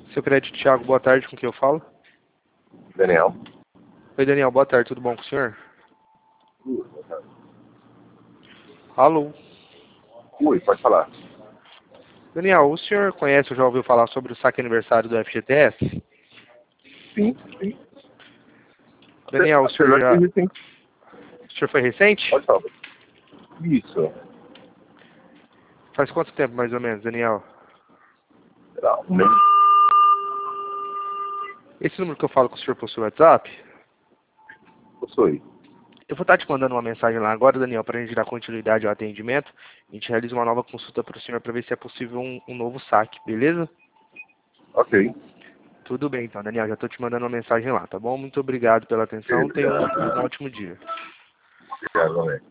Seu crédito, Thiago, boa tarde, com quem eu falo? Daniel. Oi, Daniel, boa tarde, tudo bom com o senhor? Alô? Oi, pode falar. Daniel, o senhor conhece ou já ouviu falar sobre o saque aniversário do FGTS? Sim, sim. Daniel, o senhor já... Sim. O senhor foi recente? Pode falar. Isso. Faz quanto tempo, mais ou menos, Daniel? Será um mês? Esse número que eu falo com o senhor possui WhatsApp? Possui. Eu vou estar te mandando uma mensagem lá agora, Daniel, para a gente dar continuidade ao atendimento. A gente realiza uma nova consulta para o senhor para ver se é possível um novo saque, beleza? Ok. Tudo bem, então, Daniel. Já estou te mandando uma mensagem lá, tá bom? Muito obrigado pela atenção. Tenha um ótimo dia. Obrigado, Alex.